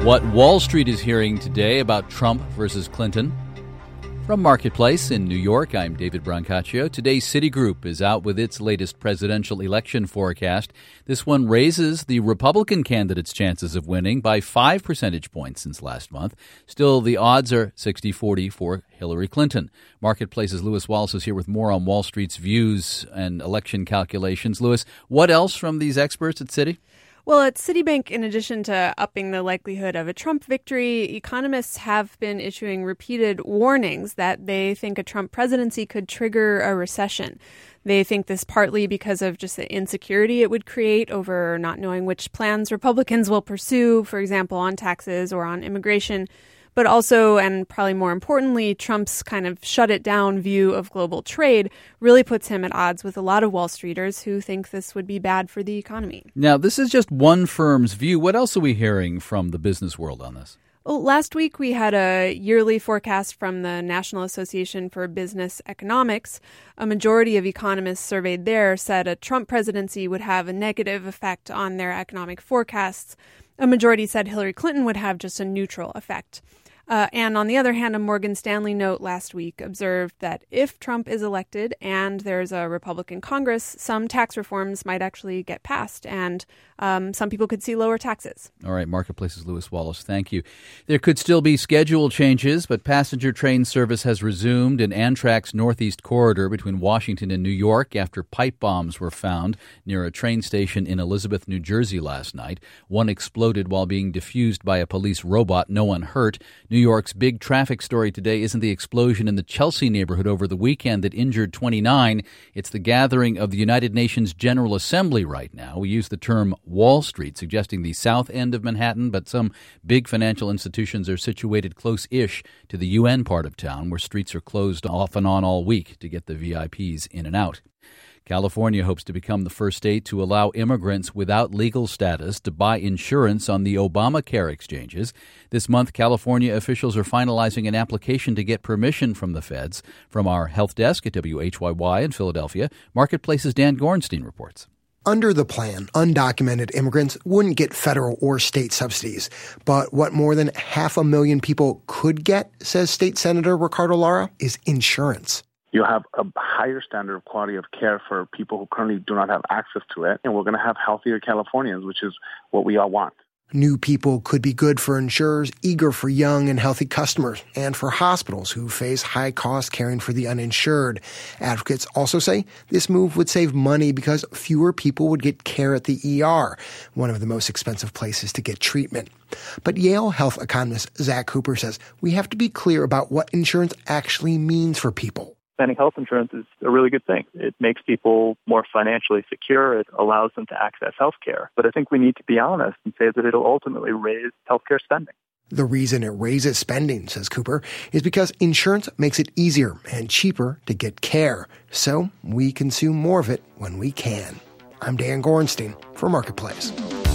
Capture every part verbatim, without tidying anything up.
What Wall Street is hearing today about Trump versus Clinton. From Marketplace in New York, I'm David Brancaccio. Today, Citigroup is out with its latest presidential election forecast. This one raises the Republican candidate's chances of winning by five percentage points since last month. Still, the odds are sixty forty for Hillary Clinton. Marketplace's Lewis Wallace is here with more on Wall Street's views and election calculations. Lewis, what else from these experts at Citi? Well, at Citibank, in addition to upping the likelihood of a Trump victory, economists have been issuing repeated warnings that they think a Trump presidency could trigger a recession. They think this partly because of just the insecurity it would create over not knowing which plans Republicans will pursue, for example, on taxes or on immigration. But also, and probably more importantly, Trump's kind of shut it down view of global trade really puts him at odds with a lot of Wall Streeters who think this would be bad for the economy. Now, this is just one firm's view. What else are we hearing from the business world on this? Well, last week we had a yearly forecast from the National Association for Business Economics. A majority of economists surveyed there said a Trump presidency would have a negative effect on their economic forecasts. A majority said Hillary Clinton would have just a neutral effect. Uh, and on the other hand, a Morgan Stanley note last week observed that if Trump is elected and there's a Republican Congress, some tax reforms might actually get passed, and um, some people could see lower taxes. All right, Marketplace's Lewis Wallace, thank you. There could still be schedule changes, but passenger train service has resumed in Amtrak's Northeast Corridor between Washington and New York after pipe bombs were found near a train station in Elizabeth, New Jersey last night. One exploded while being defused by a police robot. No one hurt. New York's big traffic story today isn't the explosion in the Chelsea neighborhood over the weekend that injured twenty-nine. It's the gathering of the United Nations General Assembly right now. We use the term Wall Street, suggesting the south end of Manhattan, but some big financial institutions are situated close-ish to the U N part of town, where streets are closed off and on all week to get the V I Ps in and out. California hopes to become the first state to allow immigrants without legal status to buy insurance on the Obamacare exchanges. This month, California officials are finalizing an application to get permission from the feds. From our health desk at W H Y Y in Philadelphia, Marketplace's Dan Gorenstein reports. Under the plan, undocumented immigrants wouldn't get federal or state subsidies. But what more than half a million people could get, says State Senator Ricardo Lara, is insurance. You'll have a higher standard of quality of care for people who currently do not have access to it. And we're going to have healthier Californians, which is what we all want. New people could be good for insurers eager for young and healthy customers, and for hospitals who face high costs caring for the uninsured. Advocates also say this move would save money because fewer people would get care at the E R, one of the most expensive places to get treatment. But Yale health economist Zach Cooper says we have to be clear about what insurance actually means for people. Expanding health insurance is a really good thing. It makes people more financially secure. It allows them to access health care. But I think we need to be honest and say that it'll ultimately raise healthcare spending. The reason it raises spending, says Cooper, is because insurance makes it easier and cheaper to get care. So we consume more of it when we can. I'm Dan Gorenstein for Marketplace.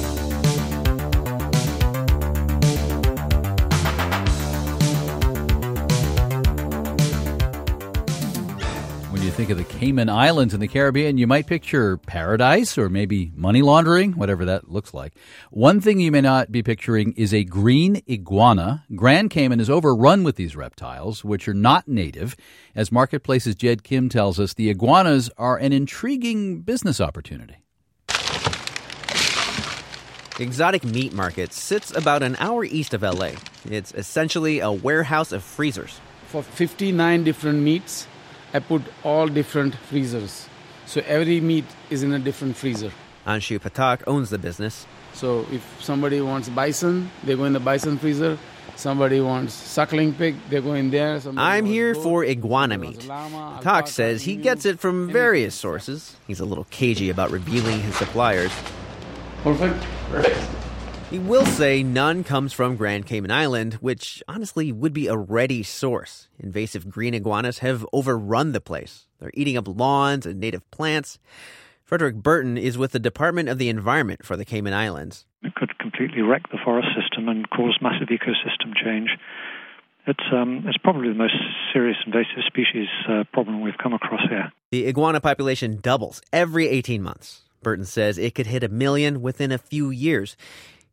When you think of the Cayman Islands in the Caribbean, you might picture paradise or maybe money laundering, whatever that looks like. One thing you may not be picturing is a green iguana. Grand Cayman is overrun with these reptiles, which are not native. As Marketplace's Jed Kim tells us, the iguanas are an intriguing business opportunity. Exotic Meat Market sits about an hour east of L A. It's essentially a warehouse of freezers. For fifty-nine different meats, I put all different freezers. So every meat is in a different freezer. Anshu Patak owns the business. So if somebody wants bison, they go in the bison freezer. Somebody wants suckling pig, they go in there. Somebody I'm here goat, for iguana meat. Llama, Patak says he gets it from various sources. He's a little cagey about revealing his suppliers. Perfect. Perfect. He will say none comes from Grand Cayman Island, which honestly would be a ready source. Invasive green iguanas have overrun the place. They're eating up lawns and native plants. Frederick Burton is with the Department of the Environment for the Cayman Islands. It could completely wreck the forest system and cause massive ecosystem change. It's um, it's probably the most serious invasive species uh, problem we've come across here. The iguana population doubles every eighteen months. Burton says it could hit a million within a few years.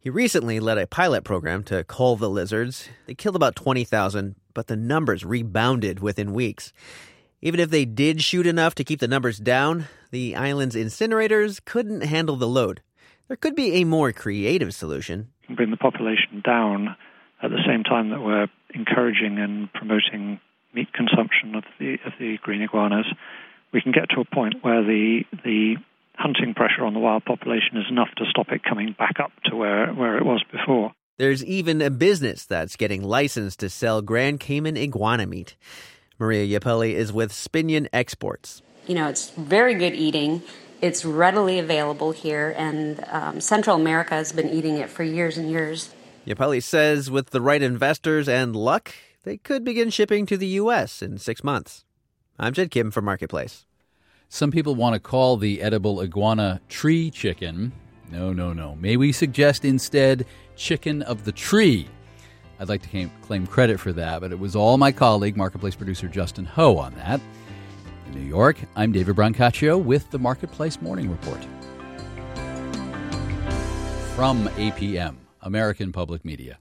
He recently led a pilot program to cull the lizards. They killed about twenty thousand, but the numbers rebounded within weeks. Even if they did shoot enough to keep the numbers down, the island's incinerators couldn't handle the load. There could be a more creative solution. Bring the population down at the same time that we're encouraging and promoting meat consumption of the of the green iguanas. We can get to a point where the the hunting pressure on the wild population is enough to stop it coming back up to where, where it was before. There's even a business that's getting licensed to sell Grand Cayman iguana meat. Maria Yapeli is with Spinion Exports. You know, it's very good eating. It's readily available here, and um, Central America has been eating it for years and years. Yapeli says with the right investors and luck, they could begin shipping to the U S in six months. I'm Jed Kim for Marketplace. Some people want to call the edible iguana tree chicken. No, no, no. May we suggest instead chicken of the tree? I'd like to claim credit for that, but it was all my colleague, Marketplace producer Justin Ho, on that. In New York, I'm David Brancaccio with the Marketplace Morning Report. From A P M, American Public Media.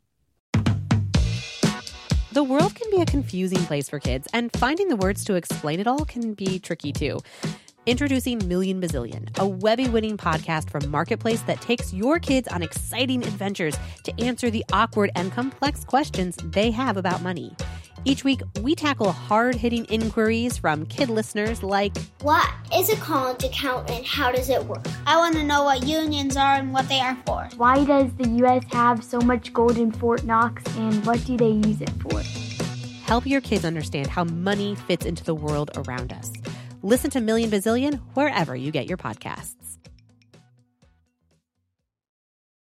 The world can be a confusing place for kids, and finding the words to explain it all can be tricky too. Introducing Million Bazillion, a Webby-winning podcast from Marketplace that takes your kids on exciting adventures to answer the awkward and complex questions they have about money. Each week, we tackle hard-hitting inquiries from kid listeners like, what is a college account and how does it work? I want to know what unions are and what they are for. Why does the U S have so much gold in Fort Knox and what do they use it for? Help your kids understand how money fits into the world around us. Listen to Million Bazillion wherever you get your podcasts.